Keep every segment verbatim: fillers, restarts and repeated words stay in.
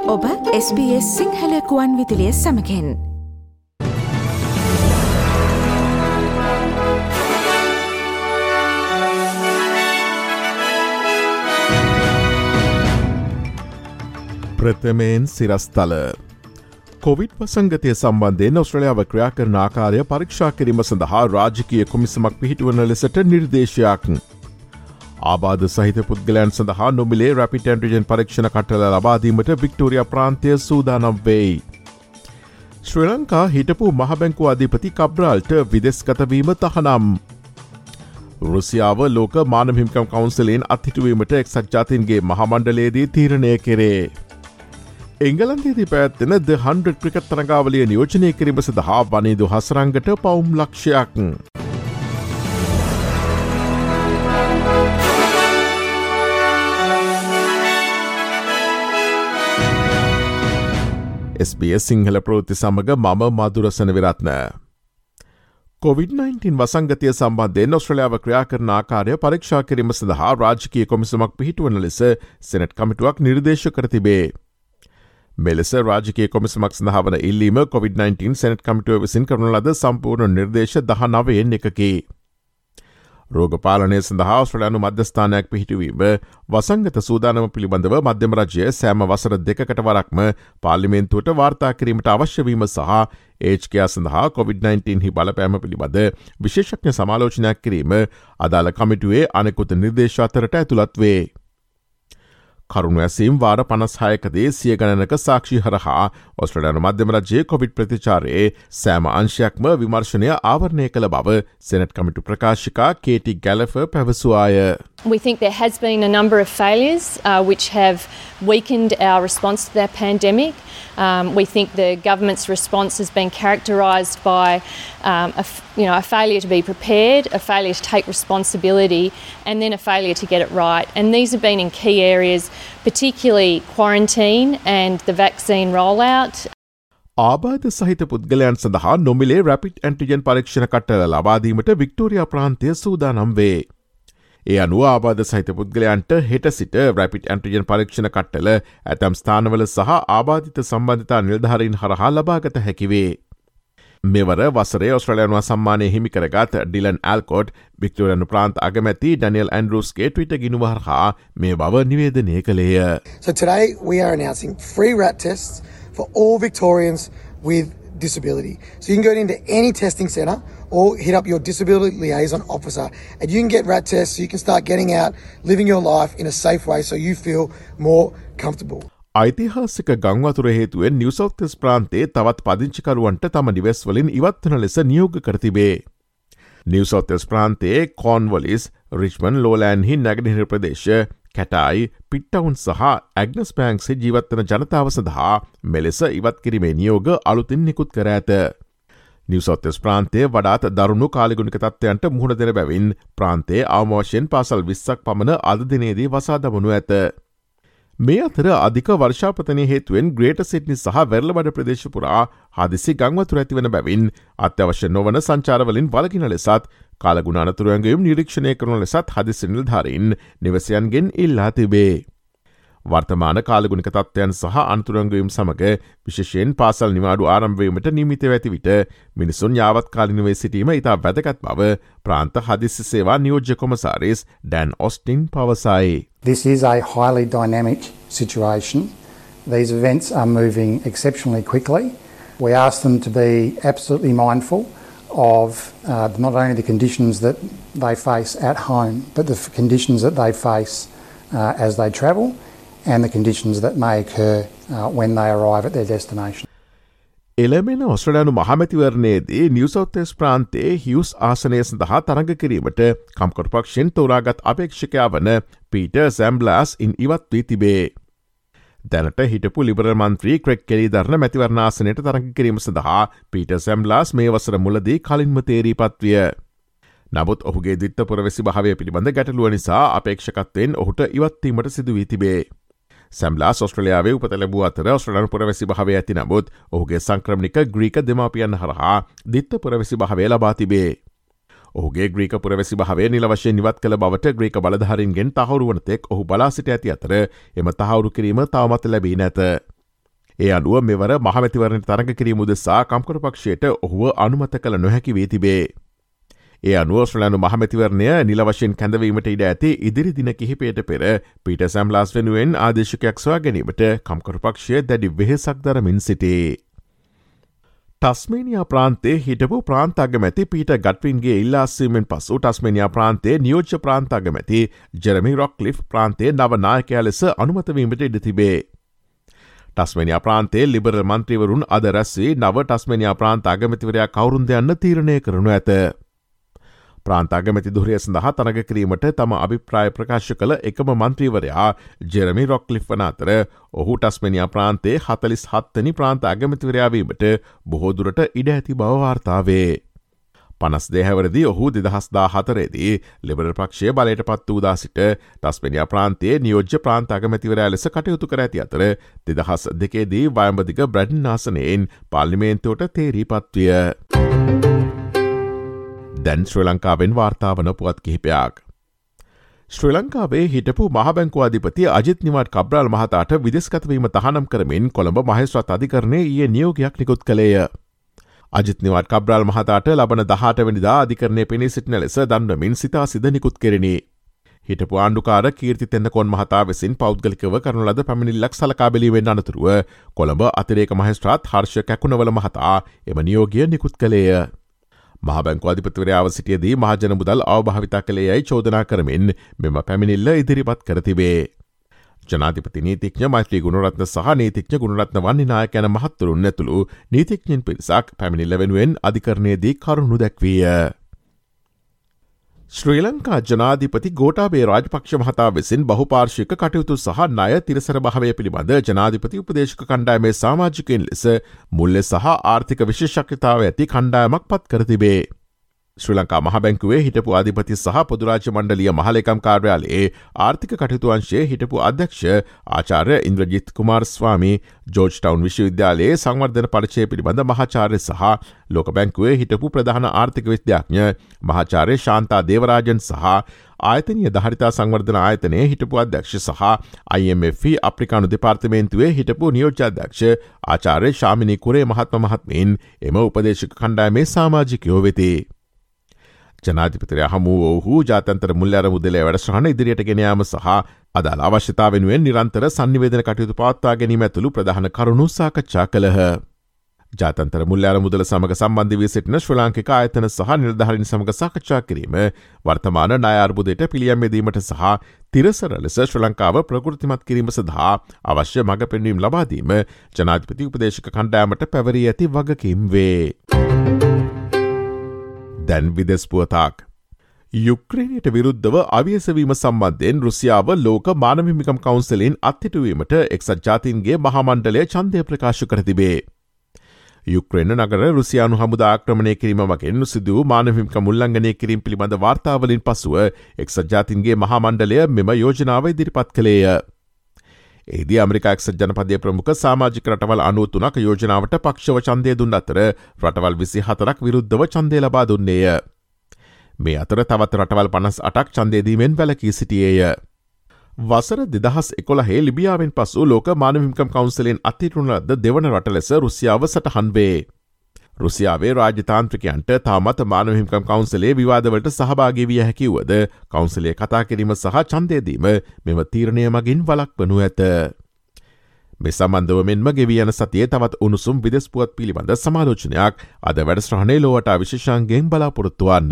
ඔබ S B S Sinhala කුවන් විදුලිය සමගින් ප්‍රථමයෙන් සිරස්තල කොවිඩ් වසංගතය සම්බන්ධයෙන් ඔස්ට්‍රේලියාව ක්‍රියා කරන ආකාරය පරීක්ෂා කිරීම සඳහා රාජකීය කොමිසමක් පිහිටුවන ලෙසට නිර්දේශයක්. ආබාධ සහිත පුද්ගලයන් සඳහා නොමිලේ රැපිඩ් ඇන්ටිජන් පරීක්ෂණ කට්ටල ලබාදීමට වික්ටෝරියා ප්‍රාන්තය සූදානම් වෙයි. ශ්‍රී ලංකා හිටපු මහබැංකුව අධිපති කබ්‍රාල්ට විදෙස්ගතවීම තහනම්. රුසියාව ලෝක මානව හිමිකම් කවුන්සිලයෙන් අත්හිටුවීමට එක්සත් ජාතීන්ගේ මහමණ්ඩලයේදී තීරණය කෙරේ. එංගලන්තයේදී පැවැත්වෙන ද හන්ඩ්‍රඩ් ක්‍රිකට් තරගාවලිය නියෝජනය කිරීම සඳහා වනේදු හසරංගට පවුම් ලක්ෂයක්. S B S සිංහල ප්‍රවෘත්ති සමග මම මදුරසන විරත්න. කොවිඩ් නයින්ටීන් වසංගතය සම්බන්ධයෙන් ඔස්ට්‍රේලියාව ක්‍රියා කරන ආකාරය පරීක්ෂා කිරීම සඳහා රාජකීය කොමිසමක් පිහිටුවන ලෙස සෙනට් කමිටුවක් නිර්දේශ කර තිබේ. මෙලෙස රාජකීය කොමිසමක් සඳහා වන ඉල්ලීම කොවිඩ් නයින්ටීන් සෙනට් කමිටුව විසින් කරන ලද සම්පූර්ණ නිර්දේශ දහනවයෙන් එකකි. රෝග පාලනය සඳහා ඔස්ට්‍රේලියානු මධ්‍යස්ථානයක් පිහිටුවීම වසංගත සූදානම පිළිබඳව මධ්‍යම රජය සෑම වසර දෙකකට වරක්ම පාර්ලිමේන්තුවට වාර්තා කිරීමට අවශ්‍යවීම සහ ඒච්කයා සඳහා කොවිඩ් නයින්ටීන් හි බලපෑම පිළිබඳ විශේෂඥ සමාලෝචනයක් කිරීම අදාළ කමිටුවේ අනෙකුත නිර්දේශ අතරට ඇතුළත් වේ. කරුණු ඇසීම් වාර පනස්හයකදී සිය ගණනක සාක්ෂි හරහා ඔස්ට්‍රේලියානු මධ්‍යම රජයේ කොවිඩ් ප්‍රතිචාරයේ සෑම අංශයක්ම විමර්ශනය ආවරණය කළ බව සෙනට් කමිටු ප්‍රකාශිකා කේටි ගැලෆර් පැවසුවාය. We think there has been a number of failures uh, which have weakened our response to the pandemic. Um, we think the government's response has been characterised by um, a, you know, a failure to be prepared, a failure to take responsibility, and then a failure to get it right. And these have been in key areas, particularly quarantine and the vaccine rollout. ආබාධ සහිත පුද්ගලයන් සඳහා නොමිලේ rapid antigen පරීක්ෂණ කට්ටල ලබාදීමට Victoria ප්‍රාන්තය සූදානම් වේ. ඒ අනුව ආබාධ සහිත පුද්ගලයන්ට හෙට සිට රැපිඩ් ඇන්ටිජන් පරීක්ෂණ කට්ටල ඇතැම් ස්ථානවල සහ ආබාධිත සම්බන්ධතා නිලධාරීන් හරහා ලබාගත හැකිවේ. මෙවර වසරේ ඔස්ට්‍රේලියානු සම්මානය හිමි කරගත් ඩිලන් ඇල්කොට් වික්ටෝරියානු ප්‍රාන්ත අගමැති ඩැනියල් ඇන්ඩ්‍රූස්ගේ ට්විටර් ගිණුම හරහා මේ බව නිවේදනය කළේය. So today we are announcing free R A T tests for all Victorians with disability. So you can go into any testing centre or hit up your disability liaison officer and you can get R A T tests so you can start getting out, living your life in a safe way so you feel more comfortable. ඓතිහාසික ගංවතුර හේතුවෙන් New South Wales ප්‍රාන්තයේ තවත් පදිංචිකරුවන්ට තම නිවෙස් වලින් ඉවත්වන ලෙස නියෝග කර තිබේ. නිව් සවුත් වෙල්ස් ප්‍රාන්තයේ කෝර්න්වොලිස්, රිච්මන්ඩ්, ලෝලෑන්ඩ්හි නැගෙනහිර ප්‍රදේශ, කැටයි, පිට්ටවුන් සහ ඇග්නස් බෑන්ක්ස්හි ජීවත්වන ජනතාව සඳහා මෙලෙස ඉවත් කිරීමේ නියෝග අලුතින් නිකුත් කර ඇත. නිව් සවුත් වෙල්ස් ප්‍රාන්තයේ වඩාත් දරුණු කාලගුණික තත්ත්වයන්ට මුහුණ දෙන බැවින් ප්‍රාන්තයේ අවම වශයෙන් පාසල් විස්සක් පමණ අද දිනේදී වසා දමනු ඇත. මේ අතර අධික වර්ෂාපතනය හේතුවෙන් ග්‍රේටර් සිඩ්නි සහ වෙරළබඩ ප්‍රදේශ පුරා හදිසි ගංවතුර ඇතිවන බැවින් අත්‍යවශ්‍ය නොවන සංචාරවලින් වළකින ලෙසත් කාලගුණ අනතුරු ඇඟයුම් නිරීක්ෂණය කරන ලෙසත් හදිසි නිලධාරීන් නිවසයන්ගෙන් ඉල්ලා තිබේ. වර්තමාන කාලගුණික තත්ත්වයන් සහ අනතුරු ඇඟයුම් සමග විශේෂයෙන් පාසල් නිවාඩු ආරම්භ වීමට නියමිතව ඇති විට මිනිසුන් යාවත්කාලිනව සිටීම ඉතා වැදගත් බව ප්‍රාන්ත හදිසි සේවා නියෝජ්‍ය කොමසාරිස් ඩැන් ඔස්ටින් පවසයි. This is a highly dynamic situation. These events are moving exceptionally quickly. We ask them to be absolutely mindful of uh, not only the conditions that they face at home, but the f- conditions that they face uh, as they travel and the conditions that may occur uh, when they arrive at their destination. එළමෙන ඔස්ට්‍රේලියානු මහමැතිවරණයේදී New South Wales ප්‍රාන්තයේ Hughes ආසනය සඳහා තරඟ කිරීමට කම්කරු පක්ෂයෙන් තෝරාගත් අපේක්ෂකයා වන පීටර් සැම්බ්ලාස් ඉන් ඉවත් වී තිබේ. දැනට හිටපු ලිබරල් මන්ත්‍රී ක්‍රෙග් කෙලි දරන මැතිවරණ ආසනයට තරඟ කිරීම සඳහා පීටර් සැම්බ්ලාස් මේ වසර මුලදී කලින්ම තේරීපත් විය. නමුත් ඔහුගේ ද්විත්ව පුරවැසි භාවය පිළිබඳ ගැටලුව නිසා අපේක්ෂකත්වයෙන් ඔහුට ඉවත්වීමට සිදු වී තිබේ. සැම්ලාස් ඔස්ට්‍රලියාවේ උපත ලැබූ අතර ඔස්ට්‍රලියානු පුරවැසි භාවය ඇති නමුත් ඔහුගේ සංක්‍රමණික ග්‍රීක දෙමාපියන් හරහා ද්විත්ව පුරවැසි භාවය ලබා තිබේ. ඔහුගේ ග්‍රීක පුරවැසි භාවය නිල වශයෙන් ඉවත් කළ බවට ග්‍රීක බලධාරීන්ගෙන් තහවුරු වන තෙක් ඔහු බලා සිට ඇති අතර එම තහවුරු කිරීම තවමත් ලැබී නැත. ඒ අනුව මෙවර මහමැතිවරණ තරඟ කිරීම උදෙසා කම්කරු පක්ෂයට ඔහුව අනුමත කළ නොහැකි වී තිබේ. ඒ අනුව ශ්‍රලයානු මහමැතිවරණය නිල වශයෙන් කැඳවීමට ඉඩ ඇති ඉදිරි දින කිහිපයට පෙර පීටර් සැම්ලාස් වෙනුවෙන් ආදේශකයක් සොයා ගැනීමට කම්කරු පක්ෂය දැඩි වෙහෙසක් දරමින් සිටේ. ටස්මේනියා ප්‍රාන්තේ හිටපු ප්‍රාන්තාගමැති පීට ගට්වින්ගේ ඉල්ලාස්සීමෙන් පසු ටස්මේනියා ප්‍රාන්තේ නියෝජ්‍ය ප්‍රාන්තාගමැති ජෙරමි රොක්ලිෆ් ප්‍රාන්තේ නව නායකයා ලෙස අනුමතවීමට ඉඩ තිබේ. ටස්මේනියා ප්‍රාන්තේ ලිබරල් මන්ත්‍රීවරුන් අද රැස්වී නව ටස්මේනියා ප්‍රාන්තාගමැතිවරයා කවුරුන්ද යන්න තීරණය කරනු ඇත. ප්‍රාන්තාගමැති දුරය සඳහා තරග කිරීමට තම අභිප්‍රාය ප්‍රකාශ කළ එකම මන්ත්‍රීවරයා ජෙරමි රොක්ලිෆ් වන අතර ඔහු ටස්මේනියා ප්‍රාන්තේ හතලිස් හත්වැනි ප්‍රාන්ත අගමැතිවරයාවීමට බොහෝදුරට ඉඩ ඇති බව වාර්තාවේ. පනස් දෙහැවරදි ඔහු දෙදහස්දා හතරේදී ලිබරල් පක්ෂය බලයට පත් වූදා සිට ටස්මේනියා ප්‍රාන්තයේ නියෝජ්‍ය ප්‍රාන්ත අගමැතිවරයා ලෙස කටයුතු කර ඇති අතර දෙදහස් දෙකේදී වයඹදිග බ්‍රැඩන් ආසනයෙන් පාර්ලිමේන්තුවට තේරී පත්විය. දැන් ශ්‍රී ලංකාවෙන් වාර්තාවන පුවත් කිහිපයක්. ශ්‍රී ලංකාවේ හිටපු මහබැංකුවාධිපති අජිත් නිවාඩ් කබ්‍රාල් මහතාට විදෙස්ගතවීම තහනම් කරමින් කොළඹ මහේස්ත්‍රාත් අධිකරණයේ ඊයේ නියෝගයක් නිකුත් කළේය. අජිත් නිවාඩ් කබ්‍රාල් මහතාට ලබන දහඅට වෙනිදා අධිකරණයේ පෙනී සිටින ලෙස දන්වමින් සිතා සිද නිකුත් කෙරිණි. හිටපු ආණ්ඩුකාර කීර්ති තෙන්නකෝන් මහතා විසින් පෞද්ගලිකව කරන ලද පැමිණිල්ලක් සලකා බැලීමෙන් අනතුරුව කොළඹ අතිරේක මහේස්ත්‍රාත් හර්ෂ කැකුණවල මහතා එම නියෝගය නිකුත් කළේය. මහබැංකු අධිපතිවරයාව සිටියදී මහජන මුදල් අවභාවිතා කළේ යයි චෝදනා කරමින් මෙම පැමිණිල්ල ඉදිරිපත් කර තිබේ. ජනාධිපති නීතිඥ මෛත්‍රී ගුණරත්න සහ නීතිඥ ගුණරත්න වන්නේ නායක යන මහත්වරුන් ඇතුළු නීතිඥයින් පිරිසක් පැමිණිල්ල වෙනුවෙන් අධිකරණයේදී කරුණු දැක්විය. ශ්‍රී ලංකා ජනාධිපති ගෝඨාභය රාජපක්ෂ මහතා විසින් බහුපාර්ශ්වික කටයුතු සහ ණය තිරසර භාවය පිළිබඳ ජනාධිපති උපදේශක කණ්ඩායමේ සමාජිකයන් ලෙස මුල්‍ය සහ ආර්ථික විශේෂඥතාව ඇති කණ්ඩායමක් පත් කර තිබේ. ශ්‍රී ලංකා මහබැංකුවේ හිටපු අධිපති සහ පොදුරාජ්‍ය මණ්ඩලීය මහලේකම් කාර්යාලයේ ආර්ථික කටයුතු අංශයේ හිටපු අධ්‍යක්ෂ ආචාර්ය ඉන්ද්‍රජිත් කුමාර් ස්වාමී, ජෝර්ජ් ටවුන් විශ්වවිද්‍යාලයේ සංවර්ධන පරිචය පිළිබඳ මහාචාර්ය සහ ලෝක බැංකුවේ හිටපු ප්‍රධාන ආර්ථික විද්‍යාඥ මහාචාර්ය ශාන්තා දේවරාජන් සහ ආයතනීය ධාරිතා සංවර්ධන ආයතනයේ හිටපු අධ්‍යක්ෂ සහ ආයි එම් එෆ් අප්‍රිකානු දෙපාර්තමේන්තුවේ හිටපු නියෝජ්‍ය අධ්‍යක්ෂ ආචාර්ය ශාමිනී කුරේ මහත්ම මහත්මීන් එම උපදේශක කණ්ඩායමේ සමාජිකයෝ වෙති. ජනාධිපතිරයා හමු ඔහු ජාත්‍යන්තර මුල්‍ය අරමුදලේ වැඩසටහන ඉදිරියට ගෙන යාම සහ අදාළ අවශ්‍යතාව වෙනුවෙන් නිරන්තර සංනිවේදන කටයුතු පවත්වා ගැනීම ඇතුළු ප්‍රධාන කරුණු සාකච්ඡා කළහ. ජාත්‍යන්තර මුල්‍ය අරමුදල සමග සම්බන්ධ වී සිටින ශ්‍රී ලාංකික ආයතන සහ නිලධාරීන් සමග සාකච්ඡා කිරීම, වර්තමාන ණය අර්බුදයට පිළියම් යෙදීමට සහ තිරසර ලෙස ශ්‍රී ලංකාව ප්‍රකෘතිමත් කිරීම සඳහා අවශ්‍ය මඟ පෙන්වීම් ලබා දීම ජනාධිපති උපදේශක කණ්ඩායමට පැවරී ඇති වගකීම් වේ. දැන් විදෙස් පුවතක්. යුක්්‍රේණයට විරුද්ධව අවියසවීම සම්බන්ධයෙන් රුසියාව ලෝක මානව හිමිකම් කවුන්සිලෙන් අත්හිටුවීමට එක්සත් ජාතීන්ගේ මහමණ්ඩලය ඡන්දය ප්‍රකාශ කර තිබේ. යුක්්‍රේන නගර රුසියානු හමුදා ආක්‍රමණය කිරීම මගින් සිදු වූ මානව හිමිකම් උල්ලංඝනය කිරීම පිළිබඳ වාර්තාවලින් පසුව එක්සත් ජාතීන්ගේ මහමණ්ඩලය මෙම යෝජනාව ඉදිරිපත් කළේය. එහිදී ඇමරිකා එක්සත් ජනපදයේ ප්‍රමුඛ සමාජික රටවල් අනූ තුනක් යෝජනාවට පක්ෂව ඡන්දය දුන් අතර රටවල් විසි හතරක් විරුද්ධව ඡන්දය ලබා දුන්නේය. මේ අතර තවත් රටවල් පනස් අටක් ඡන්දය දීමෙන් වැළකී සිටියේය. වසර දෙදහස් එකොළහේ ලිබියාවෙන් පසු ලෝක මානව හිමිකම් කවුන්සිලෙන් අත්හිටුවන ලද දෙවන රට ලෙස රුසියාව සටහන් වේ. රුසියාවේ රාජ්‍යතාන්ත්‍රිකයන්ට තාමත් මානව හිමිකම් කවුන්සිලේ විවාදවලට සහභාගී විය හැකි වුවද කවුන්සිලේ කතා කිරීම සහ ඡන්දය දීම මෙම තීරණය මගින් වළක්වනු ඇත. මේ සම්බන්ධව මෙන්ම ගෙවී යන සතියේ තවත් උණුසුම් විදෙස් පුවත් පිළිබඳ සමාලෝචනයක් අද වැඩසටහනේ ලෝවට විශේෂාංගයෙන් බලාපොරොත්තු වන්න.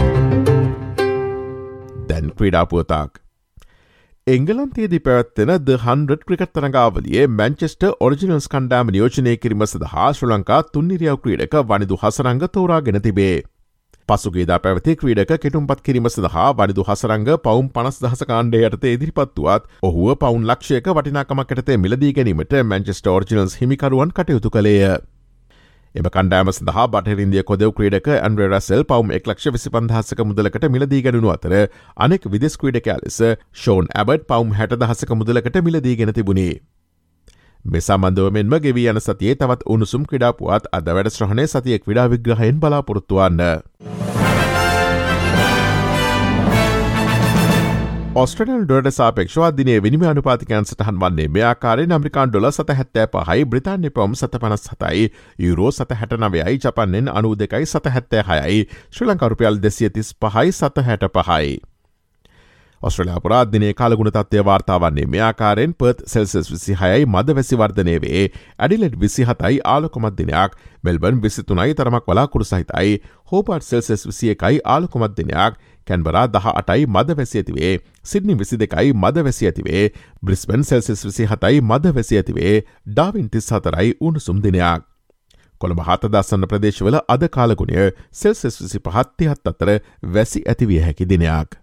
දැන් ක්‍රීඩා පුවතක්. එංගලන්තයේදී පැවැත්වෙන ද හන්ඩ්‍රඩ් ක්‍රිකට් තරඟාවලියේ මැන්චෙස්ටර් ඔරිජිනල්ස් කණ්ඩායම නියෝජනය කිරීම සඳහා ශ්‍රී ලංකා තුන්නිරියව් ක්‍රීඩක වනිදු හසරංග තෝරාගෙන තිබේ. පසුගියදා පැවති ක්‍රීඩක කෙටුම්පත් කිරීම සඳහා වනිදු හසරංග පවුම් පනස් දහස කාණ්ඩය යටතේ ඉදිරිපත් වුවත් ඔහුව පවුන් ලක්ෂයක වටිනාකමක් යටතේ මිලදී ගැනීමට මැන්චෙස්ටර් ඔරිජිනල්ස් හිමිකරුවන් කටයුතු කළේය. එම කණ්ඩායම සඳහා බටහිර ඉන්දිය කොදෙව් ක්‍රීඩක ඇන්ඩ්‍රේ රසෙල් පවුම් එක්ලක්ෂ විසි පන්දහසක මුදලකට මිලදී ගැනුණු අතර අනෙක් විදෙස් ක්‍රීඩකයා ලෙස ෂෝන් ඇබට් පවුම් හැට දහසක මුදලකට මිලදී ගෙන තිබුණේ. මේ සම්බන්ධව මෙන්ම ගෙවී යන සතියේ තවත් උණුසුම් ක්‍රීඩා පුවත් අද වැඩසටහනේ සතියේ ක්‍රීඩා විග්‍රහයෙන් බලාපොරොත්තු වන්න. ඔස්ට්‍රේලියානු ඩොලරට සාපේක්ෂව දිනේ විනිමය අනුපාතිකයන් සටහන් වන්නේ මේ ආකාරයෙන් ඇමරිකානු ඩොලර් සත හැත්තෑ පහයි, බ්‍රිතාන්‍ය පවුම් සත පනස් හතයි, යුරෝ සත හැට නවයයි, ජපාන් යෙන් අනූ දෙකයි සත හැත්තෑ හයයි, ශ්‍රී ලංකා රුපියල් දෙසිය තිස් පහයි සත හැට පහයි. ඔස්ට්‍රේලියා පුරා දිනේ කාලගුණ තත්ත්වය වාර්තා වන්නේ මේ ආකාරයෙන් පර්ත් සෙල්සියස් විසිහයයි මධවැසි වර්ධනය වේ, ඇඩිලෙඩ් විසිහතයි ආලෝකමත් දිනයක්, මෙල්බර්න් විසිතුනයි තරමක් වලාකුළු සහිතයි, හෝබර්ට් සෙල්සියස් විසියකයි ආලෝකමත් දිනයක්, කැන්බරා දහ අටයි මධවැසි ඇතිවේ, සිඩ්නි විසි දෙකයි මධවැසි ඇතිවේ, බ්‍රිස්බන් සෙල්සියස් විසිහතයි මධවැසි ඇතිවේ, ඩාවින් තිස් හතරයි උණුසුම් දිනයක්. කොළඹ හත දස්සන්න ප්‍රදේශවල අද කාලගුණය සෙල්සියස් විසි පහත් තිහත් අතර වැසි ඇතිවිය හැකි දිනයක්.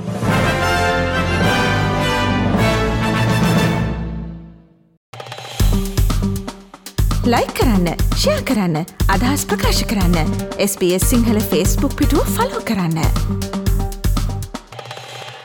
ලයික් කරන්න, ෂෙයා කරන්න, අදහස් ප්‍රකාශ කරන්න. S B S Sinhala Facebook පිටුව ෆලෝ කරන්න.